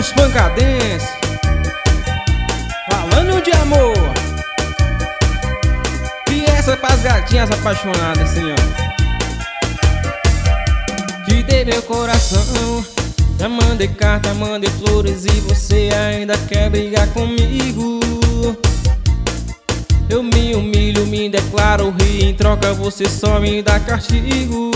dos Pancadens, falando de amor. E essa pras gatinhas apaixonadas, assim, ó. Te dei meu coração, já mandei carta, mandei flores, e você ainda quer brigar comigo. Eu me humilho, me declaro, e em troca você só me dá castigo.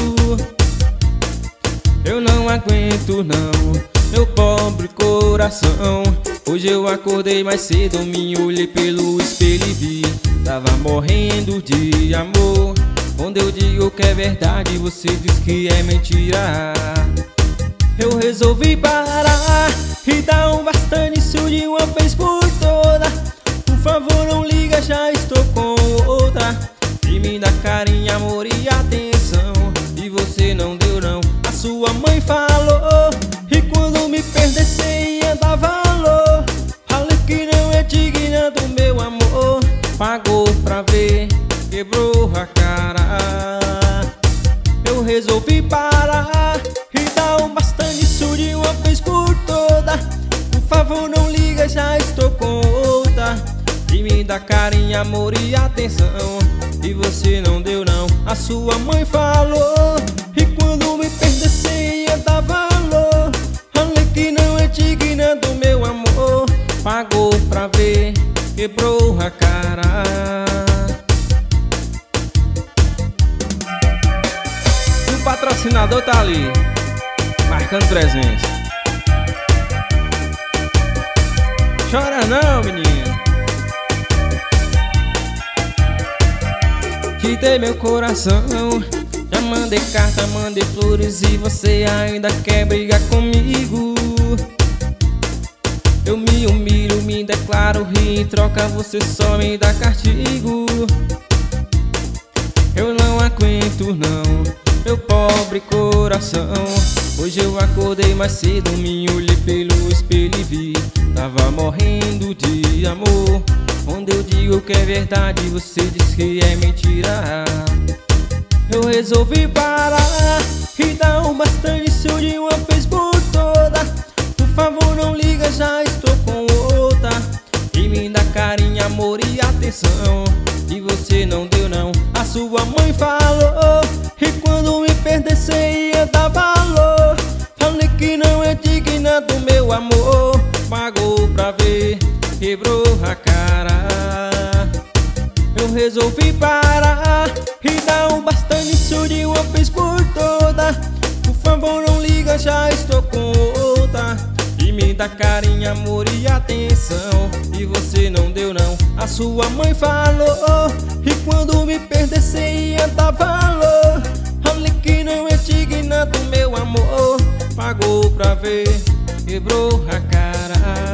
Eu não aguento não, meu pobre coração. Hoje eu acordei mais cedo, me olhei pelo espelho e vi, tava morrendo de amor. Quando eu digo que é verdade, você diz que é mentira. Eu resolvi parar e dar um basta nisso de uma vez por toda. Por favor não liga, já estou com outra. E me dá carinho, amor e atenção, e você não deu não. A sua mãe falou, e quando me perdesse ia dar valor. Falei que não é digna do meu amor. Pagou pra ver, quebrou a cara. Eu resolvi parar e dar um basta nisso de uma vez por toda. Por favor não liga, já estou com outra. E me dá carinho, amor e atenção, e você não deu não. A sua mãe falou, e quando me perdesse ia dar valor. Falei que não é digna do meu amor. Pagou pra ver, quebrou a cara. O patrocinador tá ali, marcando presença. Chora não, menino. Te dei meu coração, já mandei carta, mandei flores, e você ainda quer brigar comigo. Eu me humilho, me declaro, e em troca você só me dá castigo. Eu não aguento não, meu pobre coração. Hoje eu acordei mais cedo, me olhei pelo espelho e vi, tava morrendo de amor. Quando eu digo que é verdade, você diz que é mentira. Eu resolvi parar e dar um basta nisso de uma vez por toda. Por favor não liga, já estou com outra. E me dá carinho, amor e atenção, e você não deu não. A sua mãe falou, e quando me perdesse ia dar valor. Falei que não é digna do meu amor. Pagou pra ver, quebrou a cara. Eu resolvi parar e dar um basta nisso de uma vez por toda. Por favor não liga, já estou com outra. E me dá carinho, amor e atenção, e você não deu não. A sua mãe falou, e quando me perdesse ia dar valor. Falei que não é digna do meu amor. Pagou pra ver, quebrou a cara.